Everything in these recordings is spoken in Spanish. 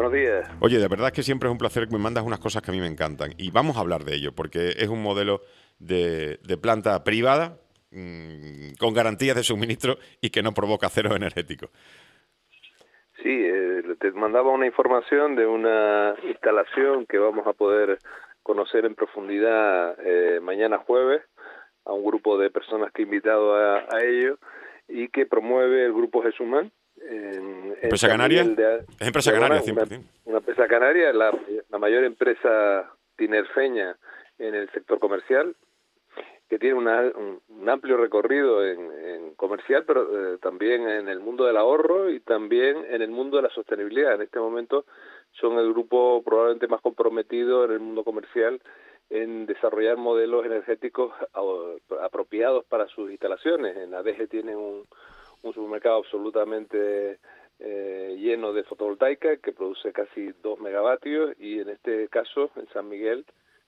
buenos días. Oye, de verdad que siempre es un placer que me mandas unas cosas que a mí me encantan. Y vamos a hablar de ello, porque es un modelo de planta privada con garantías de suministro y que no provoca cero energético. Sí, te mandaba una información de una instalación que vamos a poder conocer en profundidad mañana jueves a un grupo de personas que he invitado a ello y que promueve el Grupo Jesumán en ¿Empresa San canaria? Miguel Es empresa de canaria, Bonao, 100%. una empresa canaria, la mayor empresa tinerfeña en el sector comercial, que tiene un amplio recorrido en comercial, pero también en el mundo del ahorro y también en el mundo de la sostenibilidad. En este momento son el grupo probablemente más comprometido en el mundo comercial en desarrollar modelos energéticos apropiados para sus instalaciones. En ADG tienen un supermercado absolutamente lleno de fotovoltaica que produce casi 2 megavatios y en este caso, en San Miguel,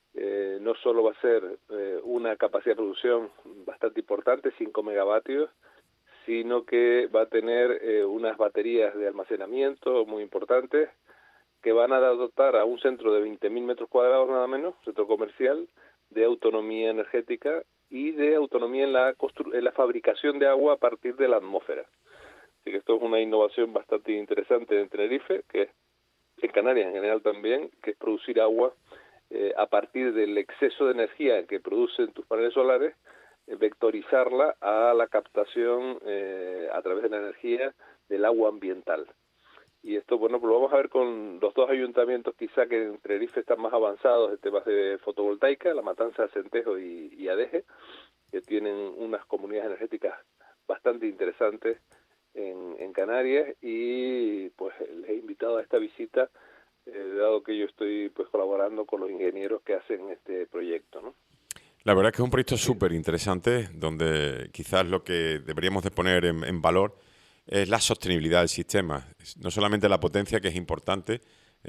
no solo va a ser una capacidad de producción bastante importante, 5 megavatios, sino que va a tener unas baterías de almacenamiento muy importantes que van a dotar a un centro de 20.000 metros cuadrados nada menos, centro comercial, de autonomía energética y de autonomía en la fabricación de agua a partir de la atmósfera. Así que esto es una innovación bastante interesante en Tenerife, que es en Canarias en general también, que es producir agua a partir del exceso de energía que producen tus paneles solares, vectorizarla a la captación a través de la energía del agua ambiental. Y esto, bueno, pues lo vamos a ver con los dos ayuntamientos quizá que en Tenerife están más avanzados en temas de fotovoltaica, La Matanza, Centejo y Adeje, que tienen unas comunidades energéticas bastante interesantes en Canarias y pues les he invitado a esta visita dado que yo estoy pues colaborando con los ingenieros que hacen este proyecto, ¿no? La verdad es que es un proyecto Sí. súper interesante, donde quizás lo que deberíamos de poner en valor es la sostenibilidad del sistema. No solamente la potencia, que es importante,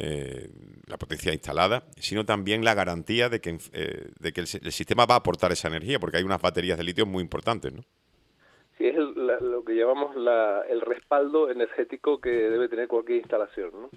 la potencia instalada, sino también la garantía de que el sistema va a aportar esa energía, porque hay unas baterías de litio muy importantes, ¿no? Sí, es lo que llamamos el respaldo energético que debe tener cualquier instalación, ¿no?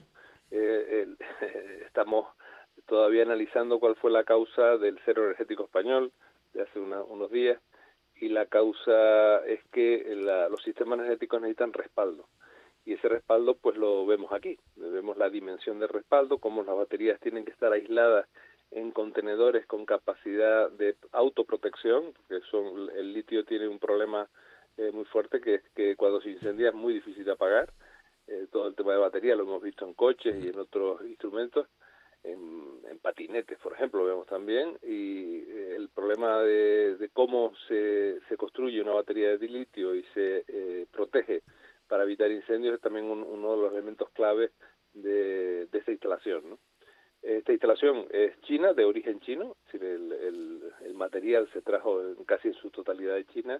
Estamos todavía analizando cuál fue la causa del cero energético español de hace unos días, y la causa es que los sistemas energéticos necesitan respaldo, y ese respaldo pues lo vemos aquí, vemos la dimensión del respaldo, cómo las baterías tienen que estar aisladas en contenedores con capacidad de autoprotección, porque el litio tiene un problema muy fuerte, que es que cuando se incendia es muy difícil de apagar. Todo el tema de batería lo hemos visto en coches y en otros instrumentos, en patinetes, por ejemplo, lo vemos también, y el problema de cómo se construye una batería de litio y se protege para evitar incendios es también uno de los elementos clave de esta instalación, ¿no? Esta instalación es china, de origen chino, es decir, el material se trajo casi en su totalidad de China,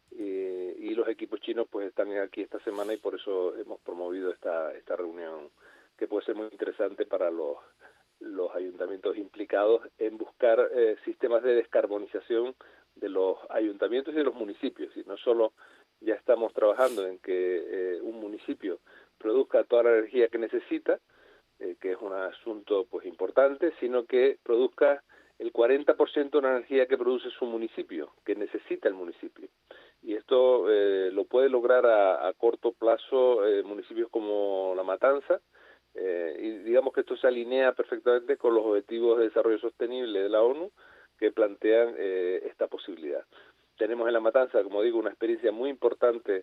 y los equipos chinos pues están aquí esta semana, y por eso hemos promovido esta reunión, que puede ser muy interesante para los ayuntamientos implicados en buscar sistemas de descarbonización de los ayuntamientos y de los municipios. Y no solo ya estamos trabajando en que un municipio produzca toda la energía que necesita, que es un asunto pues importante, sino que produzca el 40% de la energía que produce su municipio, que necesita el municipio. Y esto lo puede lograr a corto plazo municipios como La Matanza, y digamos que esto se alinea perfectamente con los objetivos de desarrollo sostenible de la ONU, que plantean esta posibilidad. Tenemos en La Matanza, como digo, una experiencia muy importante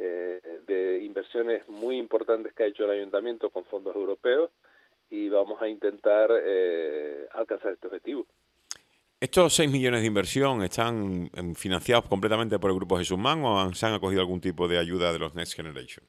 de inversiones muy importantes que ha hecho el ayuntamiento con fondos europeos, y vamos a intentar alcanzar este objetivo. ¿Estos 6 millones de inversión están financiados completamente por el Grupo Jesumán o se han acogido algún tipo de ayuda de los Next Generation?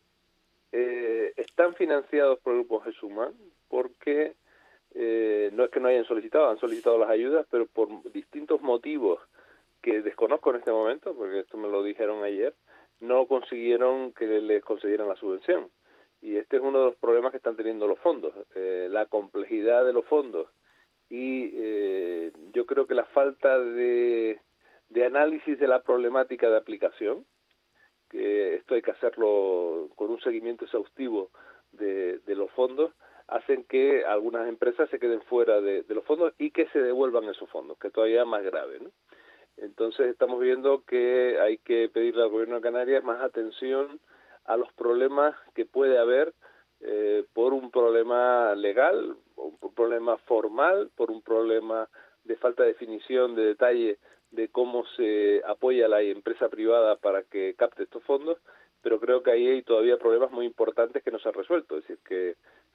Están financiados por el Grupo Jesumán porque no es que no hayan solicitado, han solicitado las ayudas, pero por distintos motivos que desconozco en este momento, porque esto me lo dijeron ayer, no consiguieron que les concedieran la subvención. Y este es uno de los problemas que están teniendo los fondos, la complejidad de los fondos, y yo creo que la falta de análisis de la problemática de aplicación, que esto hay que hacerlo con un seguimiento exhaustivo de los fondos, hacen que algunas empresas se queden fuera de los fondos y que se devuelvan esos fondos, que es todavía más grave, ¿no? Entonces estamos viendo que hay que pedirle al Gobierno de Canarias más atención a los problemas que puede haber por un problema legal, un problema formal, por un problema de falta de definición, de detalle de cómo se apoya a la empresa privada para que capte estos fondos, pero creo que ahí hay todavía problemas muy importantes que no se han resuelto. Es decir, que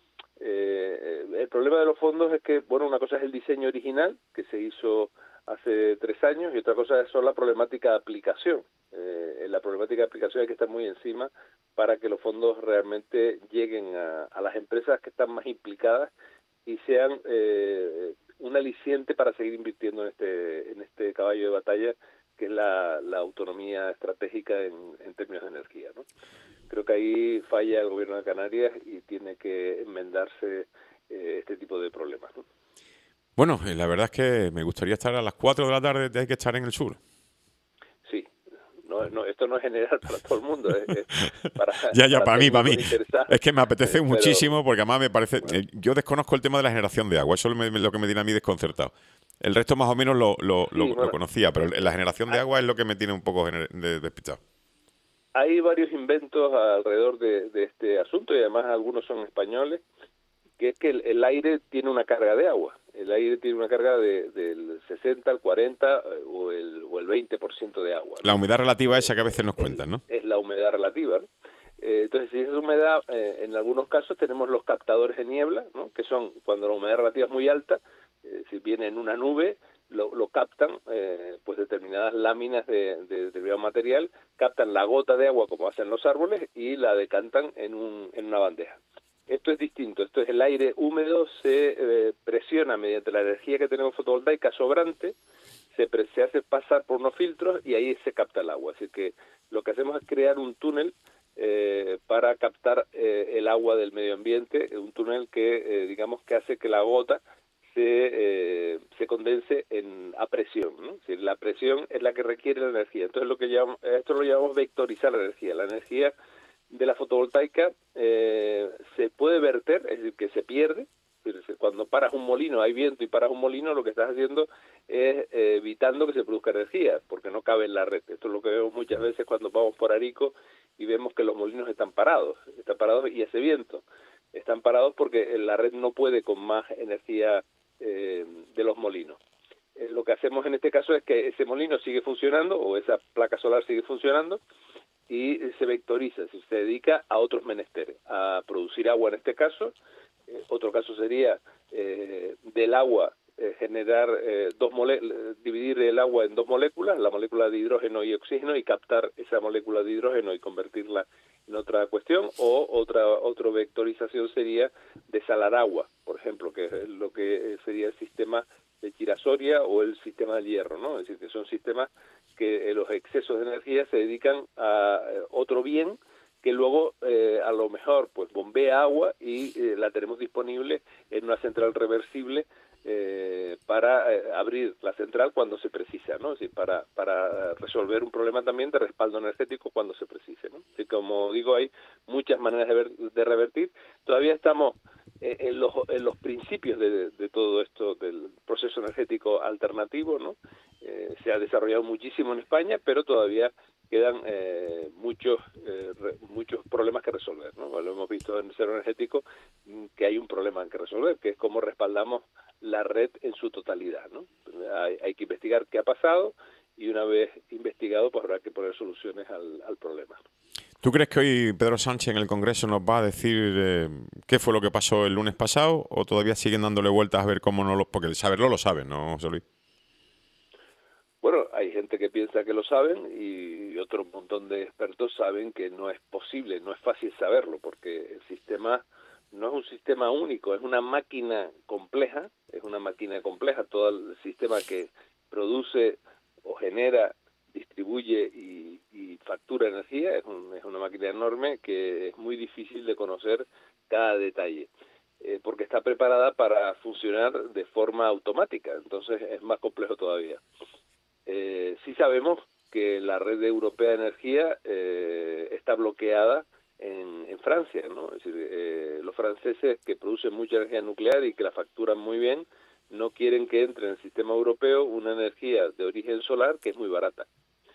el problema de los fondos es que, bueno, una cosa es el diseño original, que se hizo hace 3 años, y otra cosa es la problemática de aplicación. La problemática de aplicación hay que estar muy encima para que los fondos realmente lleguen a las empresas que están más implicadas y sean un aliciente para seguir invirtiendo en este caballo de batalla que es la autonomía estratégica en términos de energía, ¿no? Creo que ahí falla el Gobierno de Canarias y tiene que enmendarse este tipo de problemas, ¿no? Bueno, la verdad es que me gustaría estar a las 4 de la tarde, hay que estar en el sur. Sí, esto no es general para todo el mundo, es para, Ya, para mí. interesados. Es que me apetece muchísimo porque además me parece... Bueno, yo desconozco el tema de la generación de agua, eso es lo que me tiene a mí desconcertado. El resto más o menos sí, lo conocía, pero la generación de agua es lo que me tiene un poco despistado. hay varios inventos alrededor de este asunto y además algunos son españoles, que es que el aire tiene una carga de agua. El aire tiene una carga del 60 al 40 o el 20% de agua, ¿no? La humedad relativa esa que a veces nos cuentan, ¿no? Es la humedad relativa, ¿no? Entonces, si esa humedad, en algunos casos tenemos los captadores de niebla, ¿no? Que son cuando la humedad relativa es muy alta, si viene en una nube, lo captan, pues determinadas láminas de determinado material, captan la gota de agua como hacen los árboles y la decantan en una bandeja. Esto es distinto, esto es el aire húmedo, se presiona mediante la energía que tenemos fotovoltaica sobrante, se hace pasar por unos filtros y ahí se capta el agua. Así que lo que hacemos es crear un túnel para captar el agua del medio ambiente, un túnel que digamos que hace que la gota se condense a presión, ¿no? Es decir, la presión es la que requiere la energía. Entonces esto lo llamamos vectorizar la energía. La energía de la fotovoltaica se puede verter, es decir, que se pierde. Cuando paras un molino, hay viento y paras un molino, lo que estás haciendo es evitando que se produzca energía, porque no cabe en la red. Esto es lo que vemos muchas veces cuando vamos por Arico y vemos que los molinos están parados y hace viento. Están parados porque la red no puede con más energía de los molinos. Lo que hacemos en este caso es que ese molino sigue funcionando o esa placa solar sigue funcionando y se vectoriza, se dedica a otros menesteres, a producir agua en este caso. Otro caso sería del agua generar dividir el agua en 2 moléculas, la molécula de hidrógeno y oxígeno, y captar esa molécula de hidrógeno y convertirla en otra cuestión. O otra vectorización sería desalar agua, por ejemplo, que es lo que sería el sistema de Chira-Soria o el sistema del hierro, ¿no? Es decir, que son sistemas que los excesos de energía se dedican a otro bien que luego a lo mejor pues bombea agua y la tenemos disponible en una central reversible para abrir la central cuando se precisa, ¿no? Es decir, para resolver un problema también de respaldo energético cuando se precise, ¿no? Así, como digo, hay muchas maneras de revertir. Todavía estamos en los principios de todo esto del proceso energético alternativo, ¿no? Se ha desarrollado muchísimo en España, pero todavía quedan muchos problemas que resolver, ¿no? Lo hemos visto en el cero energético, que hay un problema que resolver, que es cómo respaldamos la red en su totalidad, ¿no? Hay que investigar qué ha pasado y una vez investigado, pues habrá que poner soluciones al problema. ¿Tú crees que hoy Pedro Sánchez en el Congreso nos va a decir qué fue lo que pasó el lunes pasado o todavía siguen dándole vueltas a ver cómo no lo... Porque saberlo lo saben, ¿no, José Luis? Bueno, hay gente que piensa que lo saben y otro montón de expertos saben que no es posible, no es fácil saberlo, porque el sistema no es un sistema único, es una máquina compleja, todo el sistema que produce o genera, distribuye y factura energía, es una máquina enorme que es muy difícil de conocer cada detalle. Porque está preparada para funcionar de forma automática, entonces es más complejo todavía. Sí sabemos que la red europea de energía está bloqueada en Francia, ¿no? Es decir, los franceses, que producen mucha energía nuclear y que la facturan muy bien, no quieren que entre en el sistema europeo una energía de origen solar que es muy barata.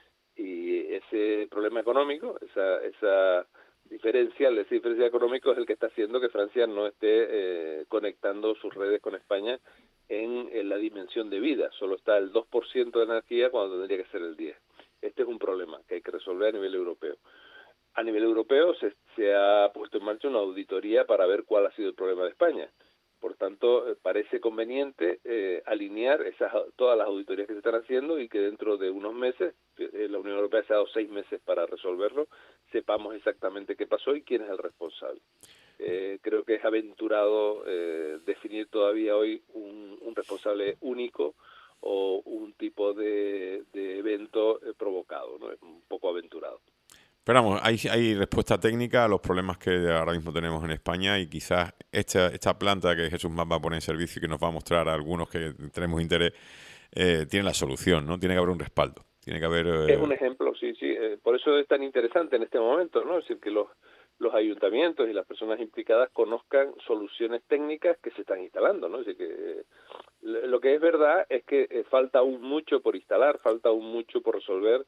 Y ese problema económico, esa diferencia económico es el que está haciendo que Francia no esté conectando sus redes con España en la dimensión de vida. Solo está el 2% de energía cuando tendría que ser el 10%. Este es un problema que hay que resolver a nivel europeo. A nivel europeo se ha puesto en marcha una auditoría para ver cuál ha sido el problema de España. Por tanto, parece conveniente alinear todas las auditorías que se están haciendo y que dentro de unos meses, la Unión Europea se ha dado 6 meses para resolverlo, sepamos exactamente qué pasó y quién es el responsable. Creo que es aventurado definir todavía hoy un responsable único o un tipo de evento provocado, ¿no? Es un poco aventurado. Pero vamos, hay respuesta técnica a los problemas que ahora mismo tenemos en España, y quizás esta planta que Jesús Mas va a poner en servicio y que nos va a mostrar a algunos que tenemos interés, tiene la solución, ¿no? Tiene que haber un respaldo. Tiene que haber... Es un ejemplo, sí. Por eso es tan interesante en este momento, ¿no? Es decir, que los ayuntamientos y las personas implicadas conozcan soluciones técnicas que se están instalando, ¿no? Es decir, que lo que es verdad es que falta aún mucho por instalar, falta aún mucho por resolver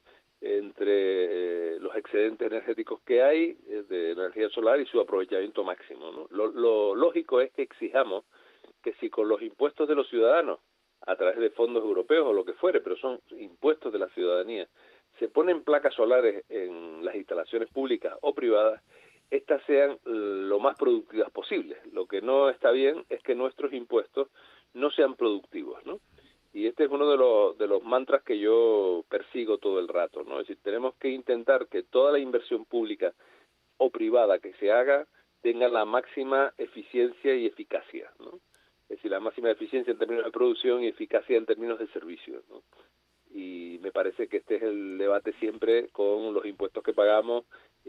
entre los excedentes energéticos que hay de energía solar y su aprovechamiento máximo, ¿no? Lo lógico es que exijamos que si con los impuestos de los ciudadanos, a través de fondos europeos o lo que fuere, pero son impuestos de la ciudadanía, se ponen placas solares en las instalaciones públicas o privadas, estas sean lo más productivas posibles. Lo que no está bien es que nuestros impuestos no sean productivos, ¿no? Y este es uno de los mantras que yo persigo todo el rato, ¿no? Es decir, tenemos que intentar que toda la inversión pública o privada que se haga tenga la máxima eficiencia y eficacia, ¿no? Es decir, la máxima eficiencia en términos de producción y eficacia en términos de servicio, ¿no? Y me parece que este es el debate siempre con los impuestos que pagamos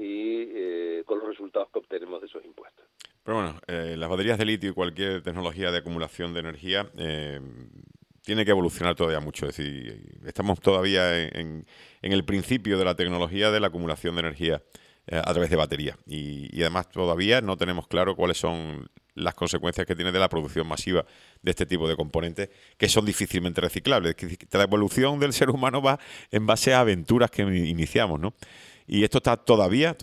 y con los resultados que obtenemos de esos impuestos. Pero bueno, las baterías de litio y cualquier tecnología de acumulación de energía tiene que evolucionar todavía mucho. Es decir, estamos todavía en el principio de la tecnología de la acumulación de energía a través de baterías. Y además todavía no tenemos claro cuáles son las consecuencias que tiene de la producción masiva de este tipo de componentes, que son difícilmente reciclables. Es decir, la evolución del ser humano va en base a aventuras que iniciamos, ¿no? Y esto está todavía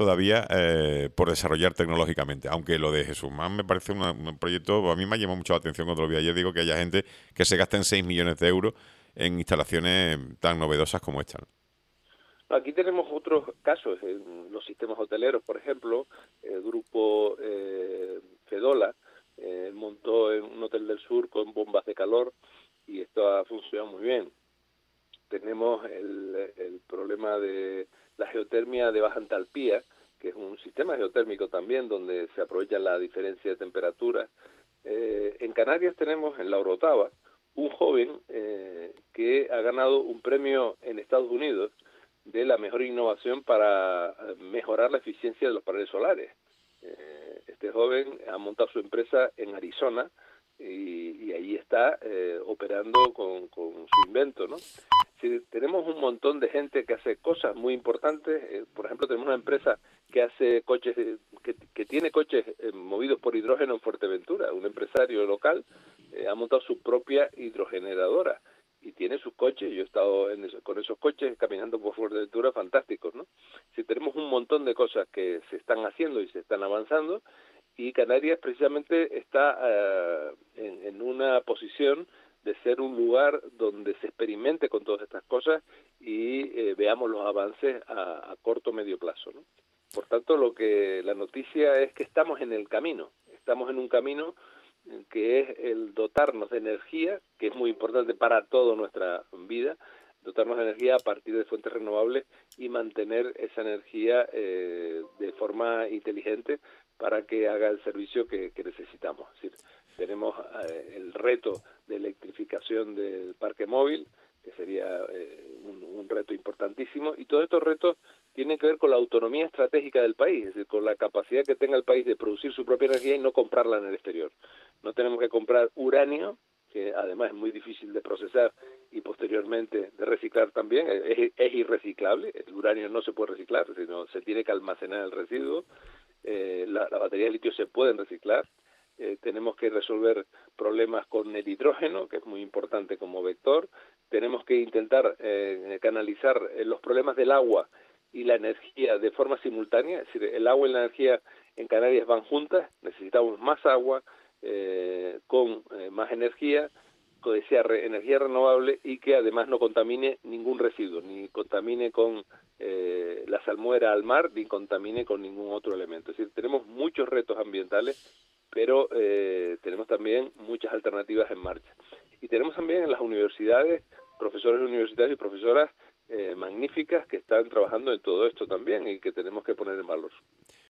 por desarrollar tecnológicamente. Aunque lo de Jesús Mas me parece un proyecto, a mí me ha llamado mucho la atención cuando lo vi ayer. Digo que haya gente que se gasten 6 millones de euros en instalaciones tan novedosas como esta, ¿no? Aquí tenemos otros casos, en los sistemas hoteleros, por ejemplo, el grupo Fedola montó en un hotel del sur con bombas de calor y esto ha funcionado muy bien. Tenemos el problema de la geotermia de baja entalpía, que es un sistema geotérmico también donde se aprovecha la diferencia de temperatura. En Canarias tenemos en La Orotava un joven que ha ganado un premio en Estados Unidos de la mejor innovación para mejorar la eficiencia de los paneles solares. Este joven ha montado su empresa en Arizona y ahí está operando con su invento, ¿no? Sí, tenemos un montón de gente que hace cosas muy importantes. Por ejemplo, tenemos una empresa que hace coches, que tiene coches movidos por hidrógeno en Fuerteventura. Un empresario local ha montado su propia hidrogeneradora y tiene sus coches. Yo he estado con esos coches caminando por Fuerteventura, fantásticos, ¿no? Sí, tenemos un montón de cosas que se están haciendo y se están avanzando, y Canarias precisamente está en una posición de ser un lugar donde se experimente con todas estas cosas y veamos los avances a corto o medio plazo, ¿no? Por tanto, la noticia es que estamos en el camino, estamos en un camino que es el dotarnos de energía, que es muy importante para toda nuestra vida, dotarnos de energía a partir de fuentes renovables y mantener esa energía de forma inteligente para que haga el servicio que necesitamos. Es decir, tenemos el reto de electrificación del parque móvil, que sería un reto importantísimo, y todos estos retos tienen que ver con la autonomía estratégica del país, es decir, con la capacidad que tenga el país de producir su propia energía y no comprarla en el exterior. No tenemos que comprar uranio, que además es muy difícil de procesar y posteriormente de reciclar también, es irreciclable, el uranio no se puede reciclar, sino se tiene que almacenar el residuo. las baterías de litio se pueden reciclar. Tenemos que resolver problemas con el hidrógeno, que es muy importante como vector. Tenemos que intentar canalizar los problemas del agua y la energía de forma simultánea, es decir, el agua y la energía en Canarias van juntas, necesitamos más agua con más energía, que sea energía renovable y que además no contamine ningún residuo, ni contamine con la salmuera al mar, ni contamine con ningún otro elemento. Es decir, tenemos muchos retos ambientales, pero tenemos también muchas alternativas en marcha. Y tenemos también en las universidades profesores universitarios y profesoras magníficas que están trabajando en todo esto también y que tenemos que poner en valor.